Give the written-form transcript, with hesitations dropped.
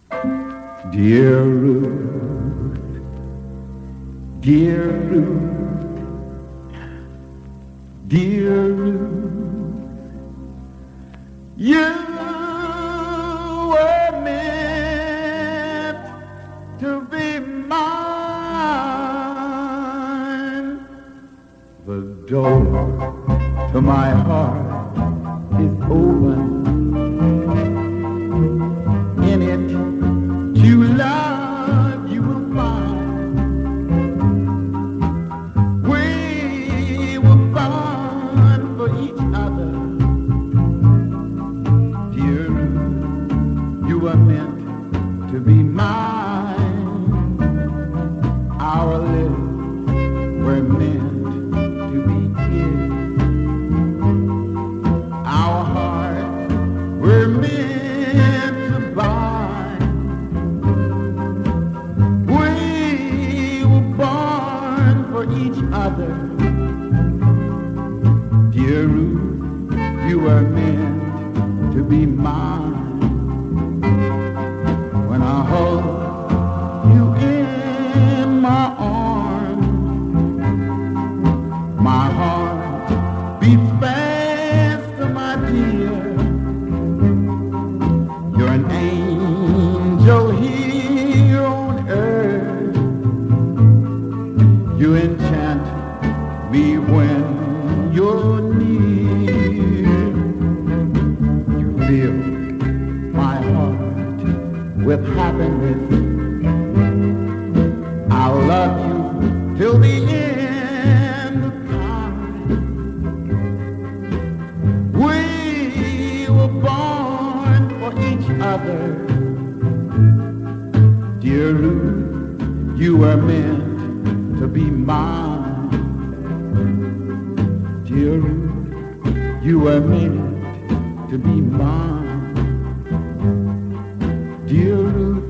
Dear Ruth, dear Ruth, dear Ruth, you were meant to be mine. The door to my heart is open. In it, to love you will find. We were born for each other. Dear, you were meant to be mine. Our lips were meant to be kissed. Our hearts were meant to bind. We were born for each other. Dear Ruth, you were meant to be mine. When I hold you in my arms, my heart beats faster, my dear. You're an angel here on earth. You enchant me when you're near. You fill my heart with happiness. I'll love you till the end of time. We were born for each other. Dear Ruth, you were meant to be mine. Dear Ruth, you were meant to be mine. Dear Ruth,